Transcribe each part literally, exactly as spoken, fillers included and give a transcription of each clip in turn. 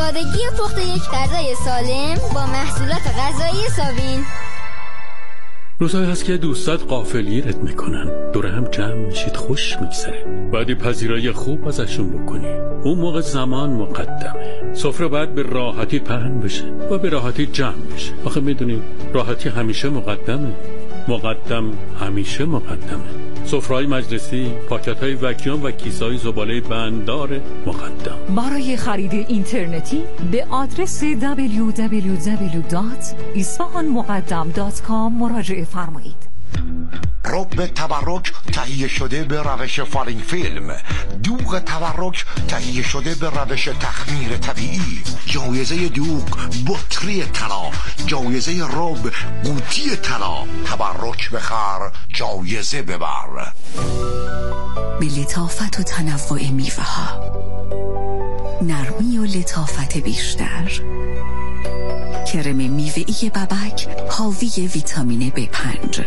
سادگی پخت یک غذای سالم با محصولات غذایی ساوین. روزایی هست که دوستات غافلگیرت میکنن، دوره هم جمع میشید، خوش میگذره، بعدی پذیرایی خوب ازشون بکنی. اون موقع زمان مقدمه، سفره باید به راحتی پهن بشه و به راحتی جمع بشه. آخه میدونی راحتی همیشه مقدمه، مقدم همیشه مقدمه. سفره‌های مجلسی، پاکت‌های وکیوم و کیسه‌های زباله بنددار مقدم. برای خرید اینترنتی به آدرس دبلیو دبلیو دبلیو دات اصفهان مقدم دات کام مراجعه فرمایید. رب تبرک تهیه شده به روش فالینگ فیلم، دوغ تبرک تهیه شده به روش تخمیر طبیعی. جایزه دوغ بطری طلا، جایزه رب قوطی طلا. تبرک بخر جایزه ببر. به لطافت و تنوع میوه ها، نرمی و لطافت بیشتر. کرم میوه‌ای ببک حاوی ویتامین بی پنج،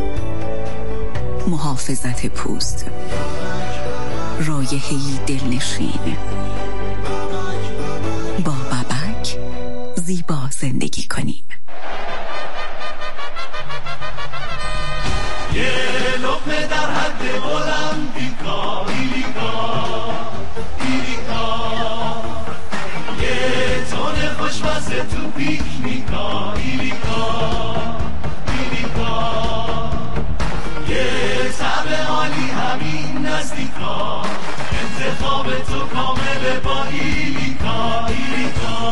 محافظت پوست، رایحه‌ای دلنشین. با ببک زیبا زندگی کنیم. یه لقمه در حد المپیکا، ایلیکا ایلیکا، یه تون خوشمزه تو پیکنیکا، ایلیکا ایلیکا، یه طعم عالی همین نزدیکا، انتخاب تو کامل با ایلیکا ایلیکا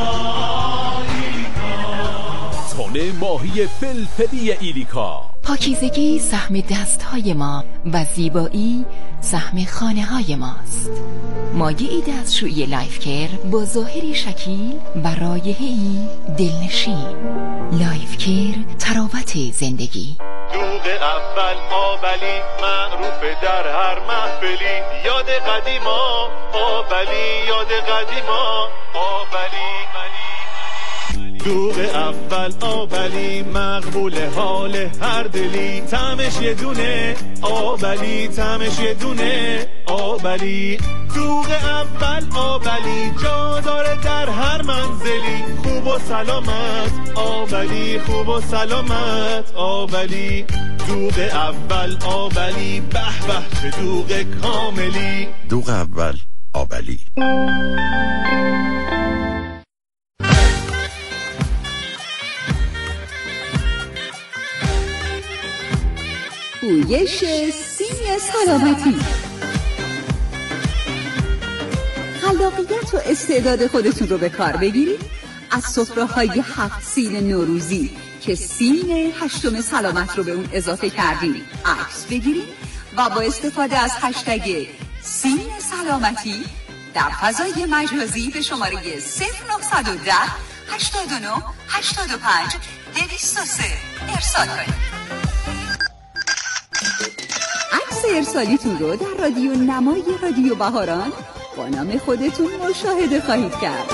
ایلیکا. تون ماهی فلفلی ایلیکا. پاکیزگی سهم دستهای ما و زیبایی سهم خانه های ماست. مایعی دستشویی لایف کیر با ظاهری شکیل و رایحه‌ای دلنشین. لایف کیر، تراوت زندگی. دوغ اول آبلی معروف در هر محفلی، یاد قدیما آبلی، یاد قدیما آبلی. دوغ اول آبلی مقبول حال هر دلی، طعمش یه دونه آبلی، طعمش یه دونه آبلی. دوغ اول آبلی جا داره در هر منزلی، خوب و سلامت آبلی، خوب و سلامت آبلی. دوغ اول آبلی، به به چه دوغ کاملی. دوغ اول آبلی. پویش سین سلامتی. خلاقیت و استعداد خودتون رو به کار بگیرید. از سفره‌های هفت سین نوروزی که سین هشتم سلامت رو به اون اضافه کردیم عکس بگیرید و با استفاده از هشتگ سین سلامتی در فضای مجازی به شماره صفر نه یک صفر هشتاد و نه هشتاد و پنج دویست و سه ارسال کنید. عکس ارسالیتون رو در رادیو نمای رادیو بهاران با نام خودتون مشاهده خواهید کرد.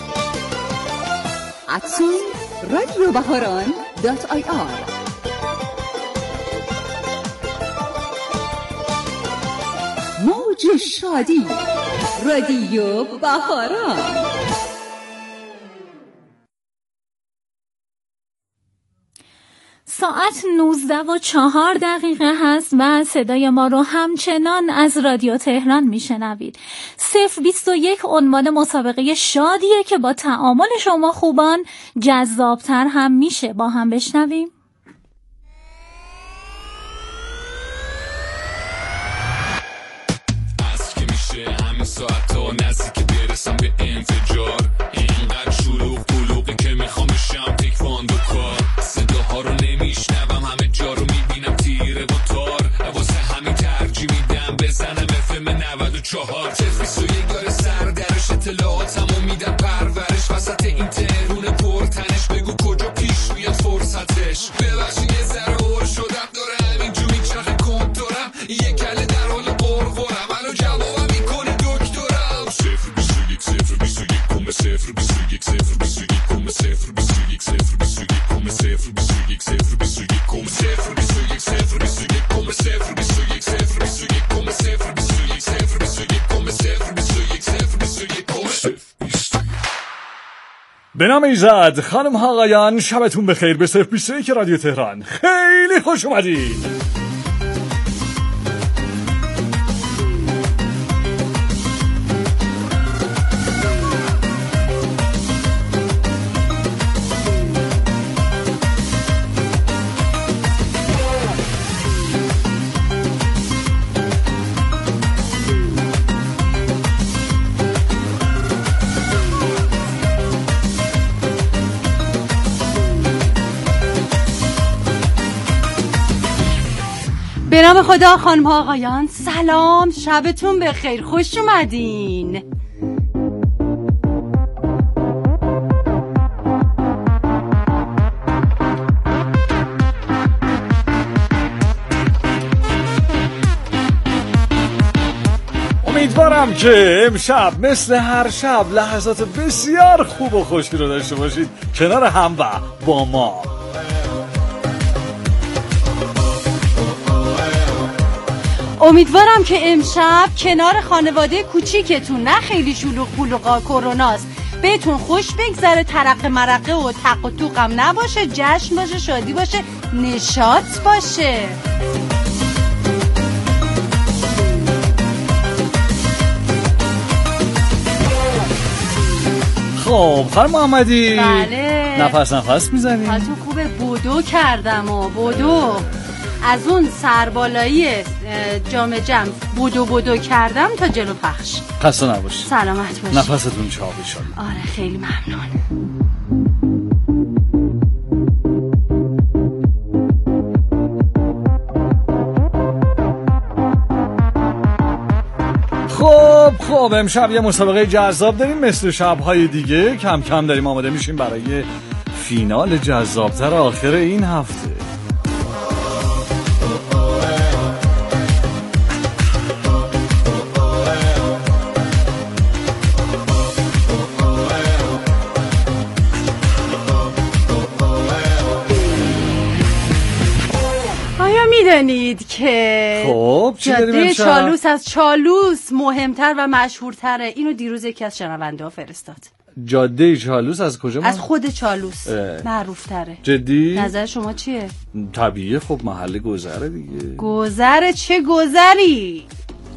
ادسون رادیو بهاران دات آی آر. موج شادی رادیو بهاران. ساعت نوزده و چهار دقیقه هست و صدای ما رو همچنان از رادیو تهران میشنوید. صفر بیست و یک عنوان مسابقه شادیه که با تعامل شما خوبان جذابتر هم میشه. با هم بشنویم. از که میشه همین ساعت ها نزدیک برسم به انفجار، اینقدر شلوغ قلوقی که میخوام بشم تکواندو کار. صداها رو نمیشنوم، همه جا رو میبینم تیره و تار، واسه همین ترجیح میدم بزنم اف ام نود و چهار. تفیس و یک داره سر درش، اطلاعاتمو میدم پرورش، وسط این تهرون پرتنش بگو کجا پیش میاد فرصتش. ببخشید یه ذره هور شدم، داره همینجا میچرخه کنتورم، یه کله در حال قرقرم، منو جوابم میکنه دکترم. صفر بیست و یک صفر بیست و یک کمه صفر بیست و یک صفر بیست و یک کمه صفر بیست و یک صفر بیست و یک کمه صفر بیست و یک صفر بیست و یک کمه صفر بیست و یک صفر بیست و یک کمه صفر بیست و یک صفر بیست و یک کمه صفر بیست و یک صفر بیست و یک کمه صفر بیست و یک کمه صفر بیست و یک. به نام ایزد، خانم ها آقایان، شبتون بخیر. به صفر بیست و یک رادیو تهران خیلی خوش اومدید. به نام خدا خانم ها آقایان، سلام، شبتون بخیر، خوش اومدین. امیدوارم که امشب مثل هر شب لحظات بسیار خوب و خوشی رو داشته باشید کنار هم و با ما. امیدوارم که امشب کنار خانواده کوچیکتون، نه خیلی شلوغ پلوغا کروناست، بهتون خوش بگذره، ترق مرقه و تق و توقم نباشه، جشن باشه، شادی باشه، نشاط باشه. خب خانم محمدی، بله نفس نفس میزنی؟ حالتون خوبه؟ بودو کردم و بودو از اون سربالایی جام جم بودو بودو کردم تا جلو پخش. خسته نباشی. سلامت باشی. نفستون چاقی شد. آره خیلی ممنون. خب خب امشب یه مسابقه جذاب داریم، مثل شب‌های دیگه کم کم داریم آماده میشیم برای فینال جذابتر آخر این هفته. میدونید که خب جاده چالوس از چالوس مهمتر و مشهورتره؟ اینو دیروز یکی از شنونده ها فرستاد. جاده چالوس از کجا؟ از خود چالوس معروفتره. جدی؟ نظر شما چیه؟ طبیعیه، خب محل گذره دیگه. گذره؟ چه گذری؟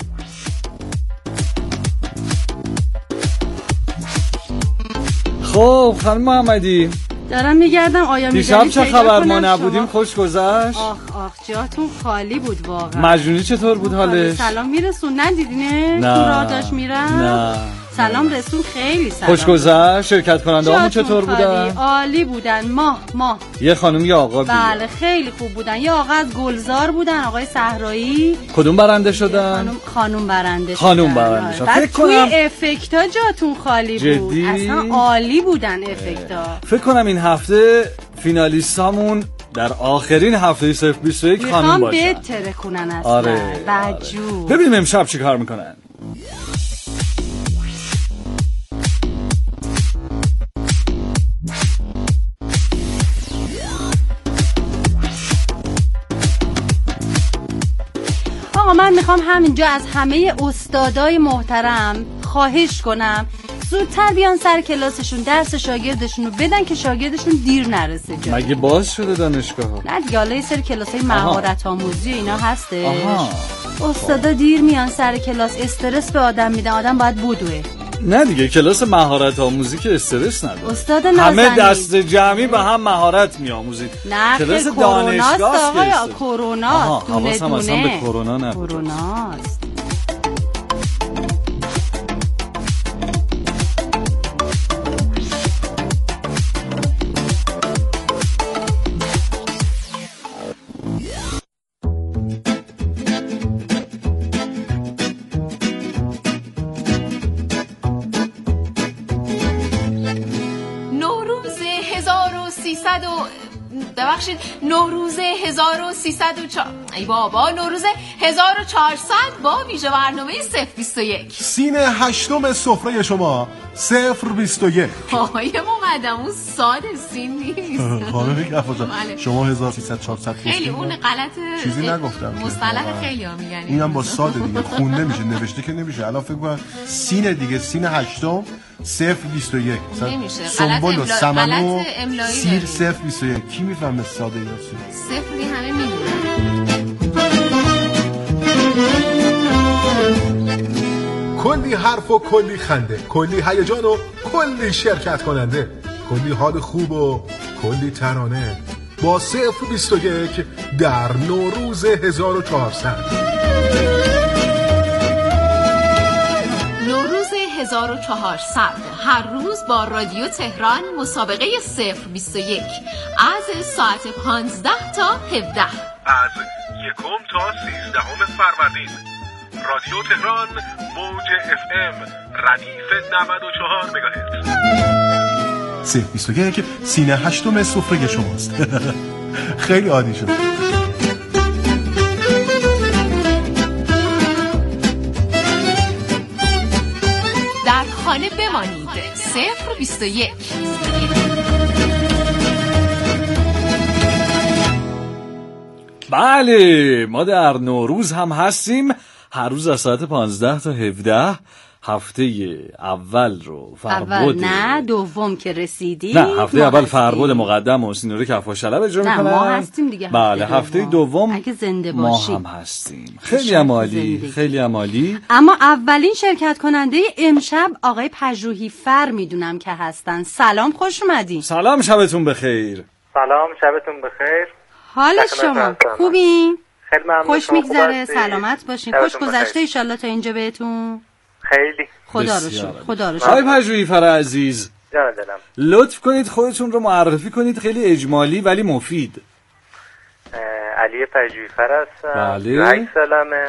خب خانم محمدی، دارم میگردم آیا میدونی دیشب چه خبر؟ ما نبودیم شما؟ خوش گذشت؟ آخ آخ جاتون خالی بود واقعا. مجنونی چطور بود حالش؟ سلام میرسون ندیدینه؟ نه تو راه داشت میرم؟ نه سلام رسون، خیلی سلام. خوش گذشت؟ شرکت کننده همون چطور بودن؟ عالی بودن. ماه ماه یه خانم یه آقا بود. بله خیلی خوب بودن. یه آقا از گلزار بودن، آقای صحرایی. کدوم برنده شدن؟ خانم خانم برنده شدن. خانم برنده شدن. فکر کنم توی افکتا جاتون خالی جدی؟ بود. اصلا عالی بودن افکتا. فکر کنم این هفته فینالیستامون در آخرین هفته صفر بیست و یک خانم باشن. میخوام بهتره کنن اصلا. آره بجو. ببینیم امشب چی کار میکنن. آقا من میخوام همینجا از همه استادای محترم خواهش کنم زودتر بیان سر کلاسشون، درس شاگردشون رو بدن که شاگردشون دیر نرسه جا. مگه باز شده دانشگاه ها؟ نه دیگه، حالا یه سری کلاسای مهارت آموزی اینا هستش. آها. استادا دیر میان سر کلاس، استرس به آدم میدن، آدم باید بدوه. نه دیگه، کلاس مهارت آموزی که استرس نداره. استاد نازنین همه دست جمعی به هم مهارت میآموزید. نه کلاس دانشگاه آقای کرونا دونه دونه دونه به کرونا نه. کروناست. ببخشید نوروز هزار و سیصد و ای بابا نوروز هزار و چهارصد با ویژه برنامه صفر بیست و یک. سین هشتم سفره شما صفر بیست و یک. آقای مقدم اون ساد سین نیست. خانم کفاجان شما هزار و سیصد چهارصد خیلی اون غلط چیزی نگفتم. مصطلح خیلی ها میگن اینم با ساد دیگه خونده میشه نوشته که نمیشه. الان فکر کنم سین دیگه سین هشتم صفر بیست و یک. نمیشه. سنبول و سمن و سیر صفر صفر بیست و یک. کی میفهمه ساده یا سیر؟ صفری همه میدونن. کلی حرف و کلی خنده، کلی هیجان و کلی شرکت کننده، کلی حال خوب و کلی ترانه با صفر بیست و یک در نوروز هزار و چهارصد. نوروز هزار و چهارصد هر روز با رادیو تهران مسابقه صفر بیست و یک از ساعت پانزده تا هفده، از یکم تا سیزدهم فروردین. رادیو تهران موج اف ام ردیف نود و چهار مگاهرتز. صفر بیست و یک سینه هشتم سفره شماست. خیلی عادی شد. در خانه بمانید. صفر بیست و یک. بله ما در نوروز هم هستیم. هر روز از ساعت پانزده تا هفده. هفته اول رو فربود اول نه دوم که رسیدی نه هفته اول فربود مقدم و سینوری کفاشلب اجرا میکنن. ما هستیم دیگه. بله هفته دوم اگه زنده ما باشی هم هستیم. خیلی عالی خیلی عالی. اما اولین شرکت کننده امشب آقای پژوهی فر میدونم که هستن. سلام خوش اومدین. سلام شبتون بخیر. سلام شبتون بخیر. حال شما خوبین؟ خیلی ممنون. خوش میگذره سلامت باشین. خوش گذشته ان شاءالله تا اینجا بهتون. خیلی خدا رو شکر خدا رو شکر. آقای پژوهی فر عزیز جان دلم لطف کنید خودتون رو معرفی کنید خیلی اجمالی ولی مفید. علی پژوهی فر هستم. بله. هشت سالمه.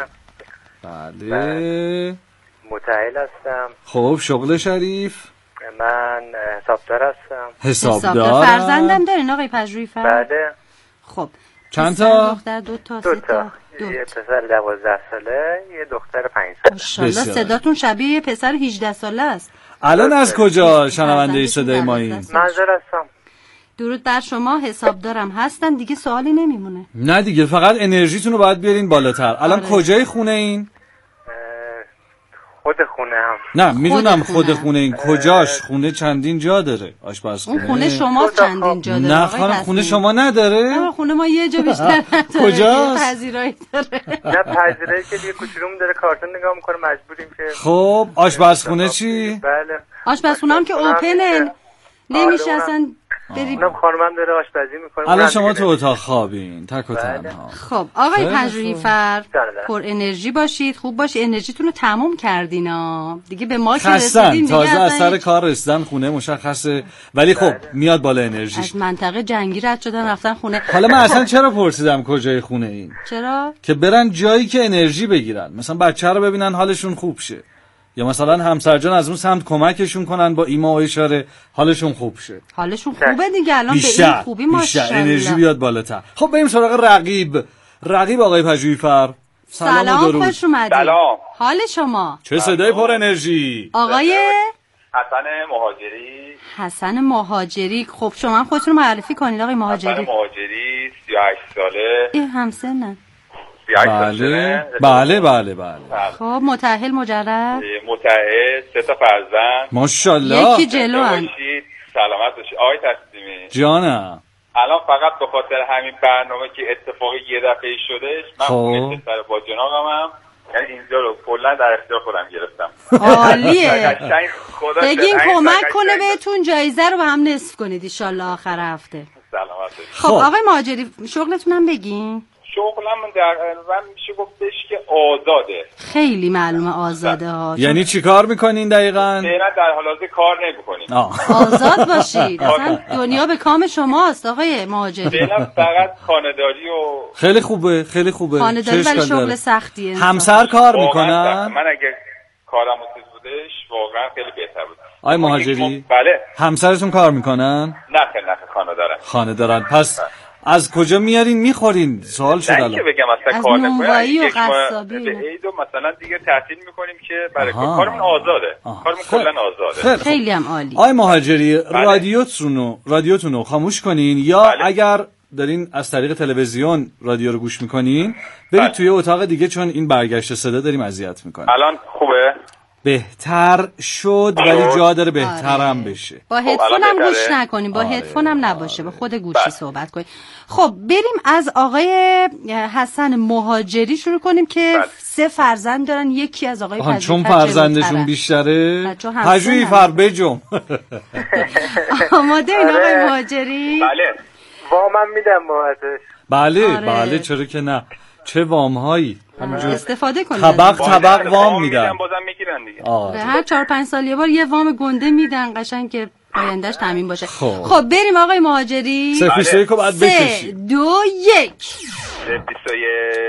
بله. متأهل هستم. خب شغل شریف؟ من حسابدار هستم. حسابدار. فرزندم دارین آقای پژوهی فر؟ بله. خب چند تا؟ دختر دو تا دو سه تا. دو یه پسر دوازده ساله یه دختر پنج ساله. ماشاءالله صداتون شبیه یه پسر هجده ساله است. الان از کجا شنونده صدای ما این؟ منظور هستم. درود بر شما. حسابدارم هستن دیگه سوالی نمیمونه. نه دیگه فقط انرژیتون رو باید بیارین بالاتر. الان آره. کجای خونه این؟ خود خونه هم. نه میدونم خود خونه این کجاش. خونه چندین جا داره آشپزخونه. اون خونه شما چندین جا داره. نه خانم خونه شما نداره. نه خونه ما یه جا بیشتر نداره. کجاست؟ پذیرایی داره. نه پذیرایی که دیگه کوچولوم داره کارتون نگاه میکنه مجبوریم که. خب آشپزخونه چی؟ بله. آشپزخونه هم که اوپنن نمیشه اصلا بری. اونم خانمم داره آشپزی میکنه. الان شما تو اتاق خوابین تک و تنها. خب آقای پژوهی فر پر انرژی باشید خوب باشید. انرژیتون رو تموم کردین ها دیگه. به ما که رسیدین دیگه تازه از سر کار رسیدن خونه مشخصه ولی خب میاد بالا انرژیش. از منطقه جنگی رد شدن رفتن خونه. حالا من اصلا چرا پرسیدم کجای خونه این؟ چرا؟ که برن جایی که انرژی بگیرن. مثلا بچه رو ببینن حالشون خوب شه یا مثلا همسرجان از اون سمت کمکشون کنن با ایما و اشاره حالشون خوب شه. حالشون خوبه دیگه الان بیشتر. به این خوبی ماشاءالله انرژی بیاد بالاتر. خب بریم سراغ رقیب. رقیب آقای پژوهی فر. سلام, سلام و درود. خوش اومدید. سلام. حال شما؟ چه صدای پر انرژی. آقای حسن مهاجری. حسن مهاجری. خب شما خودتون رو معرفی کنید آقای مهاجری. حسن مهاجری سی و هشت ساله. این همسنن. بله بله بله بله. خب متأهل مجرد؟ متأهل سه تا فرزند. ماشاءالله. یکی جلو ان. سلامت باشید آقای تسلیمی. جانم. الان فقط به خاطر همین برنامه که اتفاقی یه دفعه شدش من خونه سر با جنابم یعنی اینجا رو کلا در اختیار خودم گرفتم. عالیه. بگین کمک کنه بهتون جایزه رو به هم نصف کنید ان شاء الله آخر هفته. سلامت. خب آقای مهاجری شغلتون هم بگین. شغلم در من میشه گفتش که آزاده. خیلی معلومه آزاده ها. یعنی چی کار میکنین دقیقاً؟ نه در حال حاضر کار نمیکنین. آزاد باشید. اصلا دنیا به کام شماست آقای مهاجری. فعلا فقط خانه‌داری و خیلی خوبه خیلی خوبه. خانه‌داری ولی شغل سختیه. همسر کار میکنن؟ من اگه کارم چیز بودش واقعا خیلی بهتر بود. آقای مهاجری؟ بله. همسرتون کار میکنن؟ نه نه خانه دارن. خانه دارن. پس از کجا میارین میخورین؟ سوال شد الان. نه که بگم اصلا کار نکنیم. یک ما به عید و مثلا دیگه تعطیل میکنیم که برای کارمون آزاده. کارمون کلا آزاده. خیلی هم عالی. آقای مهاجری رادیوتونو رادیوتونو خاموش کنین یا بله. اگر دارین از طریق تلویزیون رادیو رو گوش میکنین برید بله. توی اتاق دیگه چون این برگشت صدا داریم اذیت میکنه. الان خوبه؟ بهتر شد ولی جا داره بهتر هم بشه. با هدفون هم گوش نکنیم، با هدفون هم نباشه، با خود گوشی بله. صحبت کنیم. خب بریم از آقای حسن مهاجری شروع کنیم که بله. سه فرزند دارن. یکی از آقای پژوهی چون فرزندشون بیشتره پژوهی فر بجم. آماده این آقای مهاجری؟ بله. وامم میدم باهاتش. بله آره. بله چرا که نه. چه وام‌هایی همینجور استفاده کنید. طبق طبق وام میدن. بازم میگیرن دیگه. آره. هر چهار پنج سال یه بار یه وام گنده میدن قشنگ که آیندهش تامین باشه. خب, خب بریم آقای مهاجری. صفر بیست و یک رو بعد بکشی. سه دو یک. صفر بیست و یک.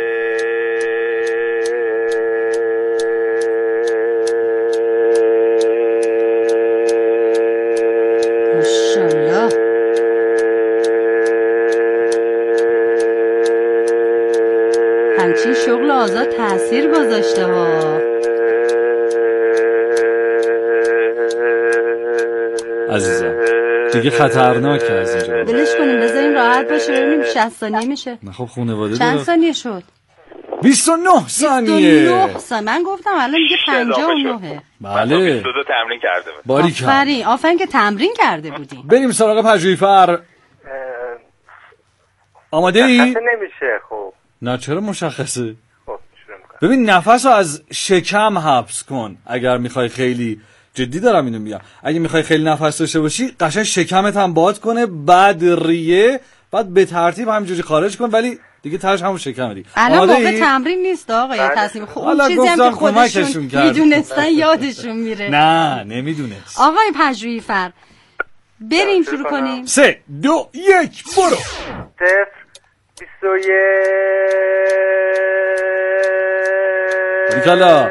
ماشاءالله. همچین شغل آزاد تأثیر گذاشته ها. عزیزم دیگه خطرناکه از اینجا. بلش کنیم بذاریم راحت باشه ببینیم شصت ثانیه میشه. نه خب خانواده چند ثانیه شد؟ بیست و نه ثانیه. بیست و نه ثانیه. من گفتم الان دیگه پنجاه و نه. بله. بیست و دو تمرین کرده بود. باریکلا. آفرین آفرین که تمرین کرده بودیم. بریم سراغ پژوهی فر. آماده ای؟ نمیشه خب. نه چرا مشخصه؟ خب ببین نفس رو از شکم حبس کن اگر میخوای خیلی جدی دارم اینو میگم. اگه میخوای خیلی نفس داشته باشی قشنگ شکمت هم باد کنه بعد ریه بعد به ترتیب همینجوری خارج کن ولی دیگه تاش همون شکم دیگه. الان موقع تمرین نیست آقا یا تصمیم خب اون چیزی هم که خودشون میدونستن یادشون میره. نه نمیدونست. آقای پژوهی فر بریم شروع کنیم. سه دو یک برو. صفر بیست و یک. بیکالا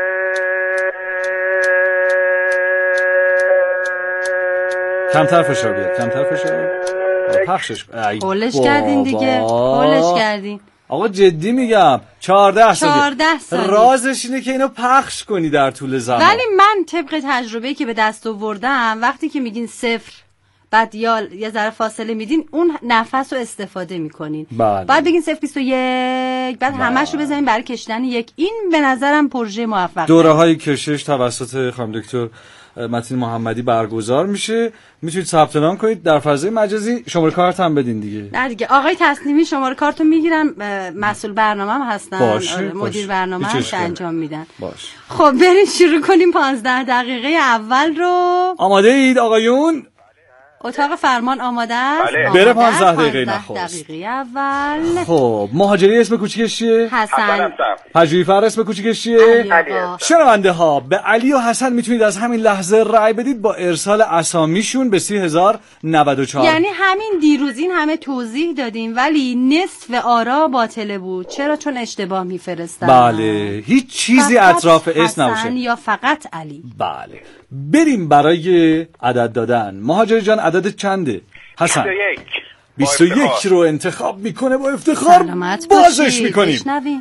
کمتر فشار بیاد کمتر فشار پخشش قولش کردین دیگه قولش کردین. آقا جدی میگم چهارده ثانیه رازش اینه که اینو پخش کنی در طول زمان. ولی من طبق تجربه‌ای که به دست آوردم وقتی که میگین صفر بعد یا یه ذره فاصله میدین اون نفس رو استفاده میکنین. بله. بعد بگین صفر بیست و یک بعد همش رو بزنین برای کشیدن یک. این به نظرم پروژه موفقه. دوره های کشش توسط خانم دکتر متین محمدی برگزار میشه. میتونید ثبت نام کنید در فضای مجازی. شماره کارت هم بدین دیگه. نه دیگه آقای تسلیمی شماره کارتو میگیرن. مسئول برنامه هم هستن. باشه. مدیر باشه. برنامه هم انجام میدن. باشه. خب بریم شروع کنیم. پانزده دقیقه اول رو آماده اید آقایون؟ اتاق فرمان آماده است. بله. بره پانزده دقیقه نخواست. دقیقه اول. خب مهاجری اسم کوچیکش چیه؟ حسن. پژوهی فر اسم کوچیکش چیه؟ علی. شنونده ها به علی و حسن میتونید از همین لحظه رأی بدید با ارسال اسامیشون به سی هزار و نود و چهار. یعنی همین دیروز این همه توضیح دادیم ولی نصف آرا باطله بود. چرا؟ چون اشتباه میفرستن. بله هیچ چیزی اطراف اسم نباشه یا فقط علی. بله بریم برای عدد دادن. مهاجری جان عدد چنده؟ حسن بیست و یک رو انتخاب میکنه با افتخار بازش میکنیم. بشنویم.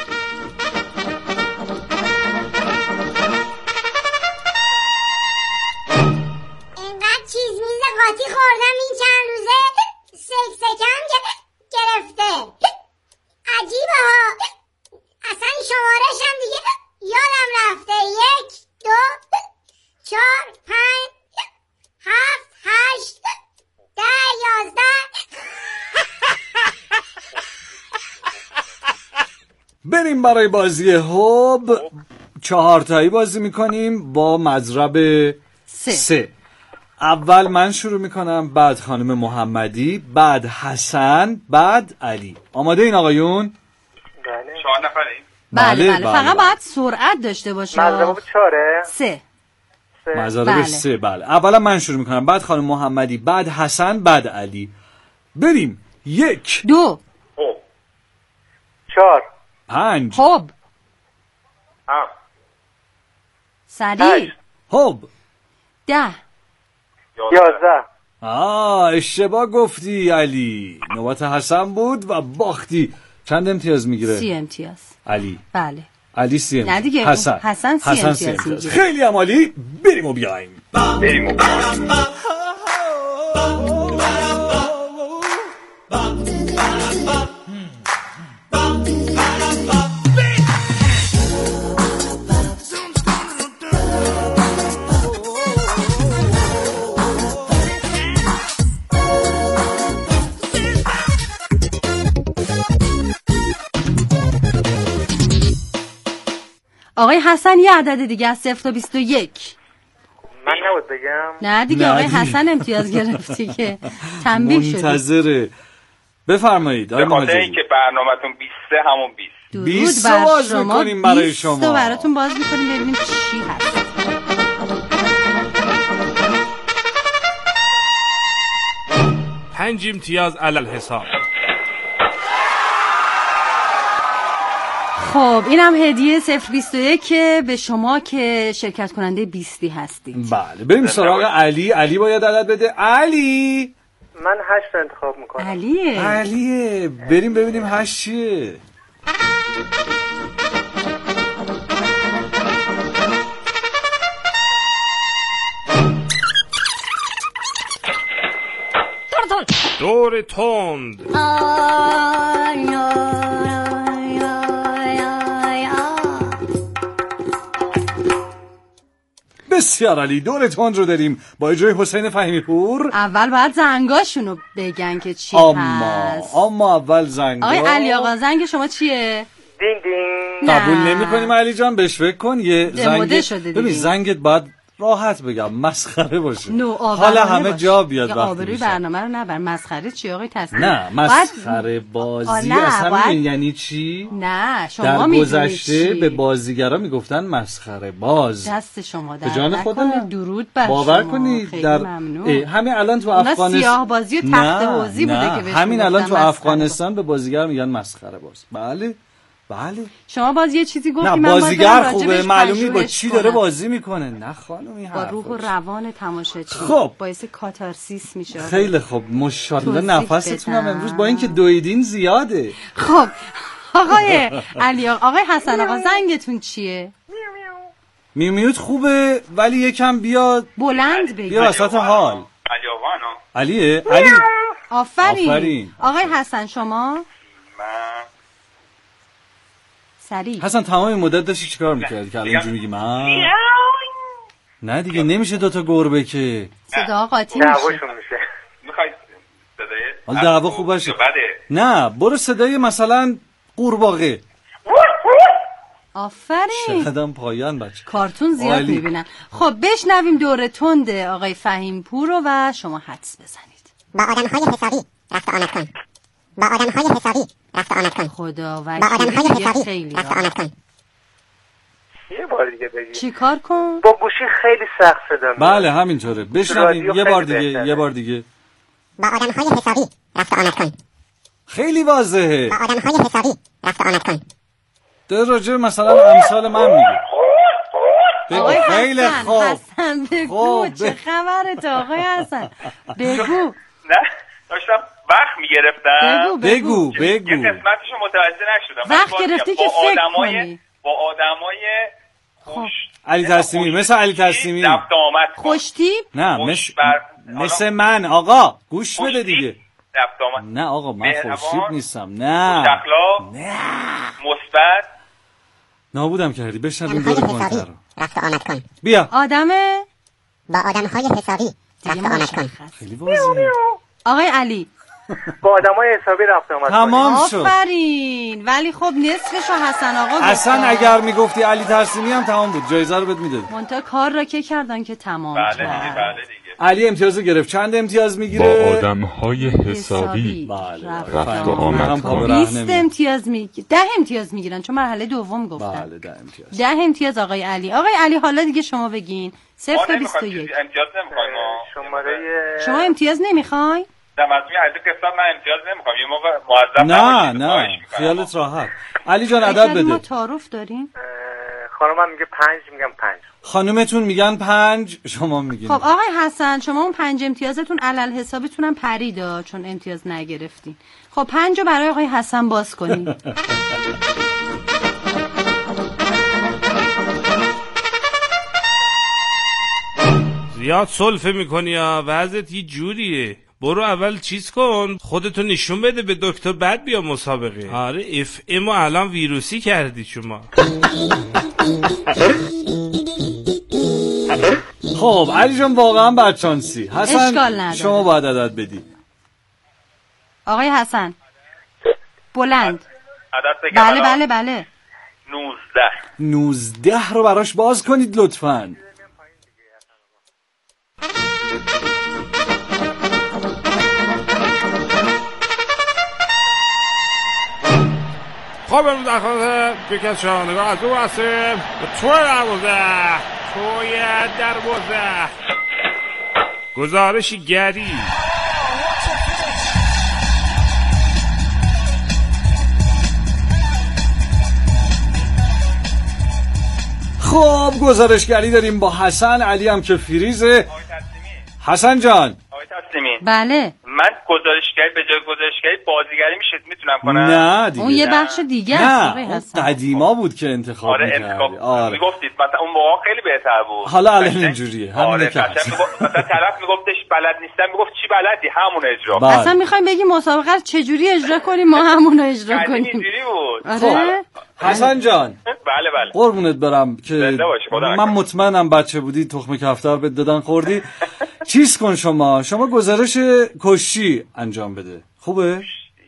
اینقدر چیز میز قاطی خوردم این چند روزه سکسکم گرفته. عجیبه ها. اصلا شمارش هم دیگه یادم رفته. یک دو چهار پنج هفت هشت ده یازده. بریم برای بازی هوب. چهار تایی بازی میکنیم با مضرب سه. سه اول من شروع میکنم بعد خانم محمدی بعد حسن بعد علی. آماده این آقایون؟ بله. چهار نفریم. بله بله, بله. فقط بله. باید سرعت داشته باشه. مضرب چهاره؟ سه. مضرب بله. سه بله. اولا من شروع میکنم بعد خانم محمدی بعد حسن بعد علی. بریم. یک دو هوب چهار پنج هوب هم سریع هوب ده یازده آه اشتباه گفتی علی. نوبت حسن بود و باختی. چند امتیاز میگیره؟ سی امتیاز. علی. بله. علی سی امتیاز. نه دیگه حسن. حسن سی حسن امتیاز میگیره. خیلی هم عالی. بریم و بیایم. بریم و بیایم. آقای حسن یه عدد دیگه از صفر تا بیست و یک. من نباید بگم؟ نه دیگه آقای حسن امتیاز گرفتی که تنبیه شدی. منتظره. بفرمایید آقای مهاجری. به خاطر اینکه برنامه‌تون بیست همون بیست. بیست رو باز میکنیم برای شما. بیست رو براتون باز میکنیم ببینیم چی هست. پنج امتیاز علل حساب. خب اینم هدیه صفر بیست و یک به شما که شرکت کننده بیستی هستید. بله بریم سراغ علی. علی باید عدد بده. علی من هشت انتخاب میکنم. علیه علیه بریم ببینیم هشت چیه. دور تند. بسیار علی. دور تند رو داریم با اجرای حسین فهیمی پور. اول باید زنگاشونو بگن که چی اما هست. اما اول زنگا. آقای علی آقا زنگ شما چیه؟ دینگ دینگ. قبول نمی کنیم علی جان. بهش فکر کن. یه زنگ ببین زنگت باید راحت بگم مسخره باشه. حالا همه باشه. جا بیاد وقتی آبروی برنامه رو نبر. مسخره چی آقای تصمیم؟ نه مسخره بازی اصلا باید... یعنی چی؟ نه شما در گذشته چی؟ به بازیگرا میگفتن مسخره باز. دست شما در به جان خودم درود بر باور شما. کنید در همین الان تو افغانستان سیاه بازی و تخت بازی بوده که بهش همین الان تو افغانستان به بازیگر میگن مسخره باز. بله بله. شما باز یه چیزی گفتی من بازیگر خوبه معلومی با چی داره بازی میکنه. نه خانم با روح و روان تماشاچی خب باعث کاتارسیس میشه. خیلی خوب ماشاءالله نفستون هم امروز با اینکه دویدین زیاده. خب آقای علی آقای حسن آقا زنگتون چیه؟ میو میوت خوبه ولی یکم بیاد بلند بگید. بیا وسط حال. علی آقا علیه علی. آفرین. آفرین. آقای حسن شما؟ من سریع. حسن تمام مدت داشتی چیکار میکردی که الان اینجوری میگی من؟ نه دیگه نمیشه دوتا گربه که صدا قاطی میشه. دعواشون میشه. میخوای صدای حالا دعوا خوب باشه. نه برو صدای مثلا قورباغه. آفرین. چقدرم پایان بچه. کارتون زیاد میبینن. خب بشنویم دور تنده آقای فهیم پور رو و شما حدس بزنید. با آدم‌های حسابی رفت آمد کن. با آدم‌های حسابی رفت آمد کن. خدا با آدم‌های حسابی خیلی رفت آمد کن. یه بار دیگه بگی. چیکار کن؟ با گوشی خیلی سخت صدا میاد. بله همینطوره. بشنویم یه بار دیگه بهتره. یه بار دیگه. با آدم‌های حسابی رفت آمد کن. خیلی واضحه. با آدم‌های حسابی رفت آمد کن. در راجع مثلا امثال من میگه. آقای خیلی حسن خوب. حسن بگو چه خبرت آقای حسن بگو. نه داشتم وقت میگرفتم. بگو بگو بگو یه قسمتشو متوجه نشدم. وقت گرفتی که فکر کنی. با آدمای خوش علی تسلیمی مثل علی تسلیمی رفت آمد کن. خوشتیپ؟ نه مثل مثل من آقا گوش بده دیگه. رفت آمد. نه آقا من خوشتیپ نیستم. نه نه مثبت نابودم کردی. بشنویم دور کنتر رفت آمد کن. بیا آدمه با آدم‌های حسابی رفت آمد کن. خیلی واضحه. آقای علی با آدمای حسابی رفت آمد. تمام شد. آفرین. ولی خب نصفشو حسن آقا گفت. اصلا اگر میگفتی علی تسلیمی هم تمام بود. جایزه رو بهت میدادی. منتها کار را که کردن که تمام بله کرد. دیگه بله دیگه. علی امتیاز گرفت. چند امتیاز میگیره؟ با آدم‌های حسابی رفت و آمد کن. بیست امتیاز میگیرن. ده امتیاز میگیرن چون مرحله دوم گفتن. بله ده امتیاز. ده امتیاز آقای علی. آقای علی حالا دیگه شما بگین. صفر تا بیست و یک. امتیاز نمیخوایم ما. شماره شما امتیاز نمیخوای؟ نه مثلا عدد قسمت من امتیاز نمیخوام. یه موقع معذب نه نه خیالت راحت. علی جان عدد بده. ما تعارف داریم. خانمم میگه پنج، میگم پنج. خانومتون میگن پنج، شما میگین. خب آقای حسن شما اون پنج امتیازتون علل حسابتونم پریدا چون امتیاز نگرفتین. خب پنج رو برای آقای حسن باز کنین. زیاد سلفه میکنی یا وضعت یه جوریه. برو اول چیز کن، خودتو نشون بده به دکتر، بعد بیا مسابقه. آره اف امو الان ویروسی کردی شما. خب علی جان واقعا بدشانسی. حسن اشکال نداره. شما باید عدد بدی. آقای حسن بلند. عدد بگم. بله بله بله. نوزده. نوزده رو براش باز کنید لطفاً. خب در خواهد یکی از شاهنگاه از او هستیم به توی دروازه توی دروازه گزارشی گری. خب گزارشگری داریم با حسن. علی هم که فریزه. حسن جان. آقای تسلیمی. بله. من گزارشگری به جای گزارشگری بازیگری میشه میتونم کنم؟ نه دیگه. اون یه بخش دیگه است. نه اون قدیما بود که انتخاب آره میکردی. انتخاب آره میگفتید مثلا اون موقع خیلی بهتر بود. حالا الان اینجوریه. همین آره که مثلا طرف میگفتش بلد نیستم، میگفت چی بلدی همون اجرا. بله. اصلا میخوایم بگیم مسابقه رو چجوری اجرا کنیم ما همون رو اجرا کنیم. اینجوری بود. آره حسن جان. بله بله. قربونت برم که من مطمئنم بچه بودی تخم کفتر بهت دادن خوردی. چیز کن شما شما گزارش کشی انجام بده. خوبه؟ یه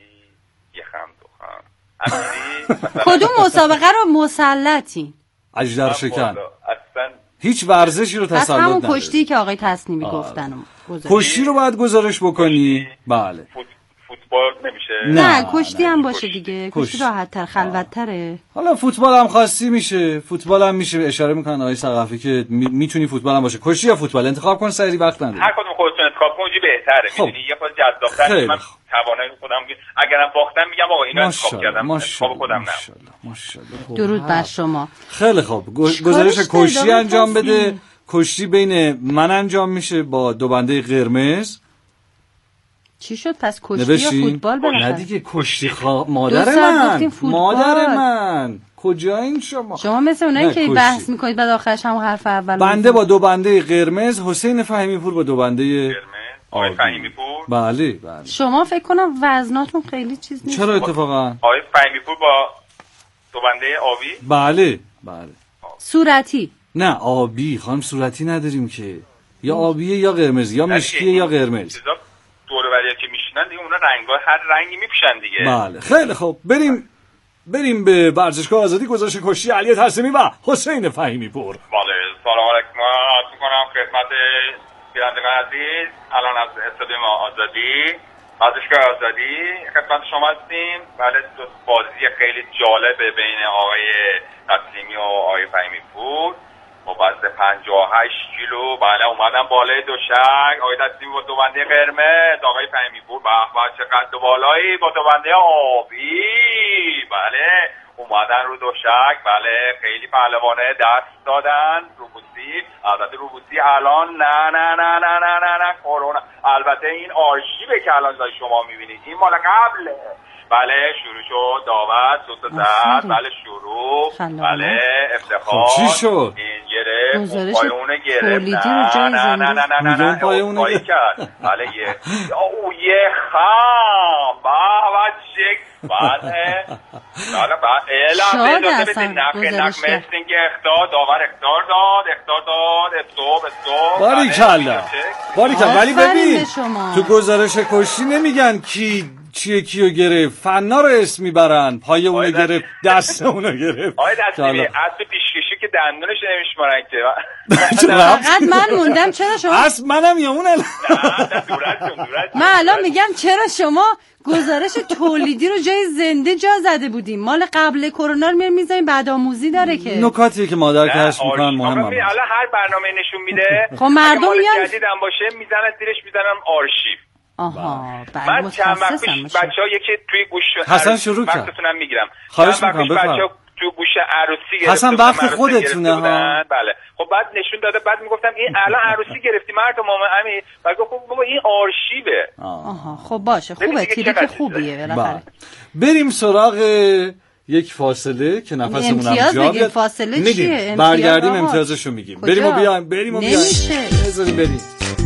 خم دو خم. کدوم مسابقه رو مسلطی؟ اجدر شکن. اصلا هیچ ورزشی رو تسلط نداری. همون کشتی که آقای تصنیمی گفتن. کشتی رو باید گزارش بکنی. بله. فوتبال نمیشه؟ نه, نه کشتی هم باشه دیگه. کشتی راحت تر خلوت تره. حالا فوتبال هم خواستی میشه. فوتبال هم میشه. اشاره میکنن آقای ثقفی که میتونی فوتبال هم باشه. کشتی یا فوتبال انتخاب کن، سری وقت نداری. هر کدوم خودتون انتخاب کن اونجوری بهتره. خب. میدونی یه خود جذاب‌تر. من توانایی خودم اگرم باختم میگم آقا اینو انتخاب کردم. انتخاب خودم نه. ماشاءالله. درود بر شما. خیلی خوب. گزارش کشتی انجام بده. کشتی بین من انجام میشه با دو بنده قرمز. چی شد پس کشتی یا فوتبال باشه؟ نه دیگه کشتی خوا... مادر من مادر من کجایین شما؟ شما مثل اونایی که بحث میکنید بعد آخرش هم حرف اول بنده با دو بنده قرمز، حسین فهیمی پور با دو بنده آقای فهیمی پور. بله بله. شما فکر کنم وزناتون خیلی چیز نیست. چرا اتفاقا؟ آقای فهیمی پور با دو بنده آبی؟ بله بله. صورتی؟ نه آبی خانم، صورتی نداریم که. یا آبیه یا قرمز، یا مشکیه یا قرمز. دوروریا که میشینن دیگه اونا رنگ‌ها هر رنگی میپوشن دیگه. بله خیلی خوب. بریم بریم به ورزشگاه آزادی. گزارش کشتی علی تسلیمی و حسین فهیمی پور. بله سلام علیکم. عرض می‌کنم خدمت بینندگان عزیز. الان از استادیوم آزادی ورزشگاه آزادی خدمت شما هستیم. بله بازی خیلی جالب بین آقای تسلیمی و آقای فهیمی پور با وزن پنجاه و هشت کیلو. بله اومدن بالای دوشک. آقای تسلیمی با دو بنده قرمز، آقای فهیمی پور به به چه قد و بالایی با دو بنده آبی. بله اومدن رو دوشک. بله خیلی پهلوانه دست دادن. روبوسی البته روبوسی الان نه نه نه نه نه نه نه کرونا. البته این آرشیوه که الان شما میبینید این مال قبله. بله شروع شد دعوت سوت زد. بله شروع. بله افتخار. خب چی شد؟ این گرفت پایونه گرفت. نه نه نه نه نه نه نه پایونه کرد. بله یه او یه خام با چک. بله بله بله اجازه بدید نخ نخ مثل که اختار داور اختار داد اختار داد استوب استوب. باریکلا باریکلا. ولی ببین تو گزارش کشتی نمیگن کی چیه کیو گرفت، فنا رو اسم میبرن. پای اونو گرفت، دست اونو گرفت. آقای دستیمی اسب پیشکشی که دندونش نمیشمارن که. فقط من موندم چرا شما اسب منم یا اون الان؟ نه دورتون دورتون. من الان میگم چرا شما گزارش تولیدی رو جای زنده جا زده بودیم. مال قبل کرونا رو میریم میذاریم بعد آموزی داره که. نکاتیه که مادر کشف میکنن مهمه. الان هر برنامه نشون میده. خب مردم میان جدیدم باشه میزنن زیرش میزنن آرشیو. آها من چند وقت پیش بچه‌ها یکی توی گوش حسن شروع کرد. وقتتونم میگیرم. خواهش می‌کنم بفرمایید. تو گوش عروسی گرفته حسن وقت خودتونه ها. بله خب بعد نشون داده، بعد میگفتم این الان عروسی گرفتی مرد مام امین، بعد گفت بابا این آرشیوه. آها خب باشه خوبه، کلیپ خوبیه بالاخره. بریم سراغ یک فاصله که نفسمون هم جا بیاد. فاصله چیه؟ برگردیم امتیازشو میگیم. بریم و بیایم، بریم و بیایم. نمیشه. بذاریم بریم.